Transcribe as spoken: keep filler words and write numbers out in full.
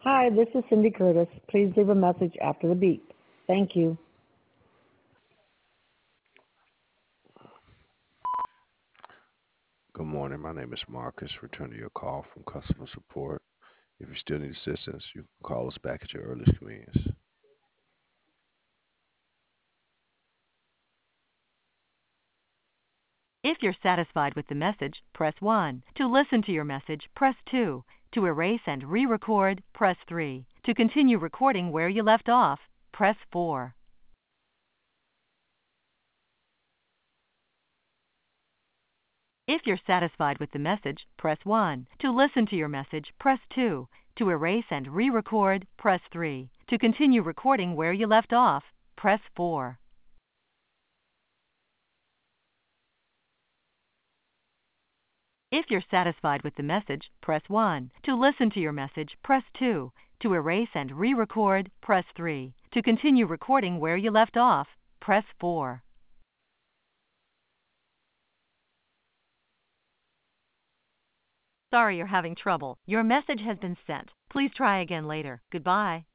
Hi, this is Cindy Curtis. Please leave a message after the beep. Thank you. Good morning. My name is Marcus. Returning your call from customer support. If you still need assistance, you can call us back at your earliest convenience. If you're satisfied with the message, press one. To listen to your message, press two. To erase and re-record, press three. To continue recording where you left off, press four. If you're satisfied with the message, press one. To listen to your message, press two. To erase and re-record, press three. To continue recording where you left off, press four. If you're satisfied with the message, press one. To listen to your message, press two. To erase and re-record, press three. To continue recording where you left off, press four. Sorry you're having trouble. Your message has been sent. Please try again later. Goodbye.